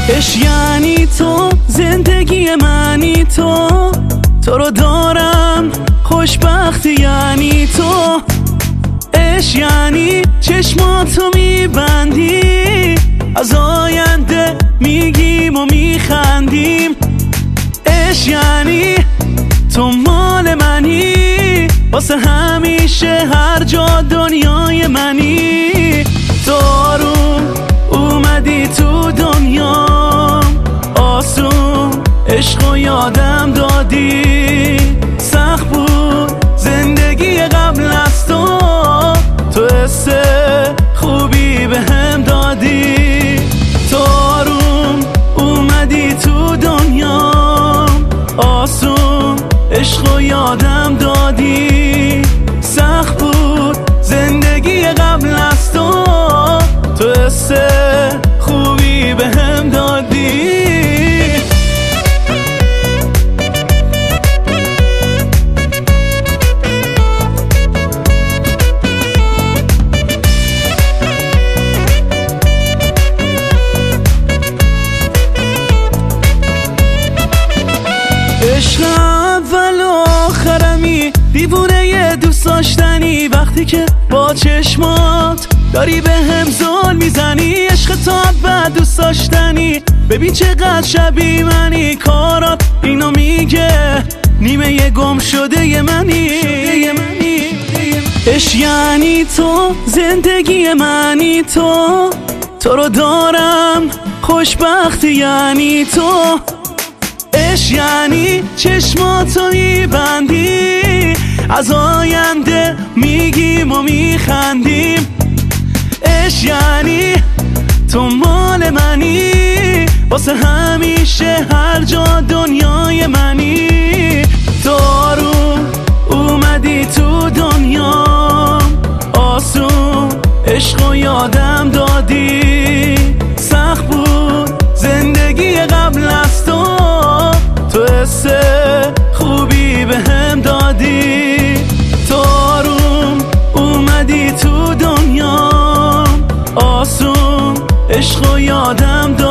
عشق یعنی تو، زندگی منی تو رو دارم، خوشبختی یعنی تو. عشق یعنی چشماتو میبندی، از آینده میگیم و میخندیم. عشق یعنی تو مال منی، واسه همیشه هر جا دنیای منی. تو آروم اومدی تو دنیا، آسون عشقو یادم دادی. سخت بود زندگی قبل از تو، تو حس خوبی بهم دادی. تو آروم اومدی تو دنیا، آسون عشقو یادم دادی. سخت بود زندگی قبل از تو، تو حس خوبی بهم دادی. عشق اول و آخرمی، دیوونه یه دوست داشتنی. وقتی که با چشمات داری به هم زل میزنی، عشق تا بعد دوست داشتنی. ببین چقدر شبیه منی، کارات اینو میگه، نیمه یه گم شده ی منی. عشق یعنی تو، زندگی منی تو رو دارم، خوشبختی یعنی تو. عشق یعنی چشماتو میبندی، از آینده میگیم و میخندیم. عشق یعنی تو مال منی، واسه همیشه هر جا دنیای منی. تو آروم اومدی تو دنیا، آسون عشقو یادم دادی. سخت بود زندگی قبل از تو، تو حس خوبی بهم دادی. تو آروم اومدی تو دنیا، آسون عشقو یادم دادی.